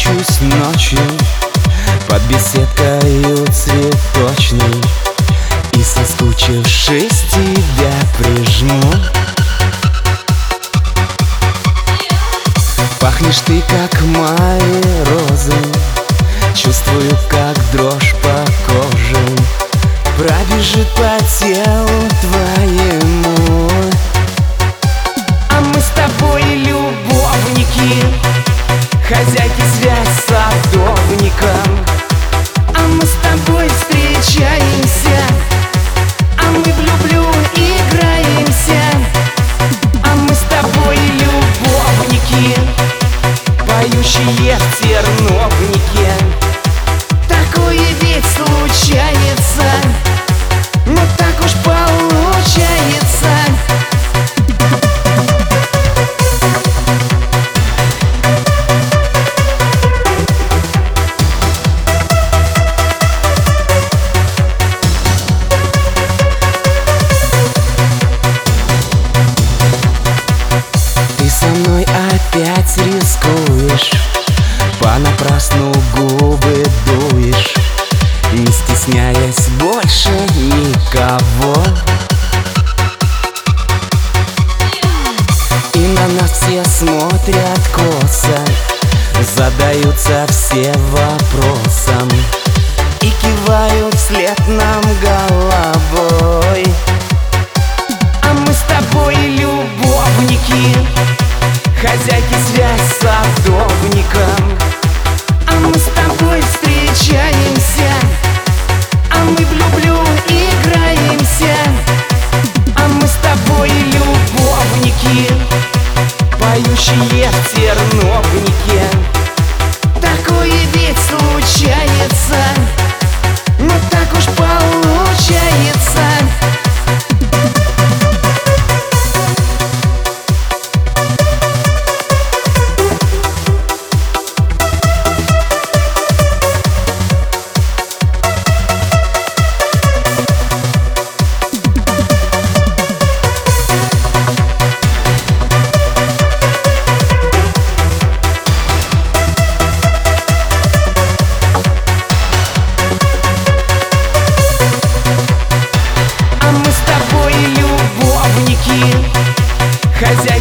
спрячусь ночью под беседкою цветочной и, соскучившись, тебя прижму. Пахнешь ты, как мои розы, чувствую, как дрожь по коже пробежит по телу твоему. А мы с тобой любовники, хозяйки связь с садовником. А мы с тобой встречаемся, а мы в люблю играемся. А мы с тобой любовники, поющие в терновнике. Такое ведь случается, но так уж получается. Ты со мной опять рискуешь, понапрасну губы дуешь, не стесняясь больше никого. И на нас все смотрят косо, задаются все вопросом и кивают вслед нам головой. А мы с тобой любовники, хозяйки связь с садовником. А мы с тобой встречаемся, а мы в люблю играемся. А мы с тобой любовники, поющие в терновнике. Такое ведь случается, но так уж получается. Хозяйки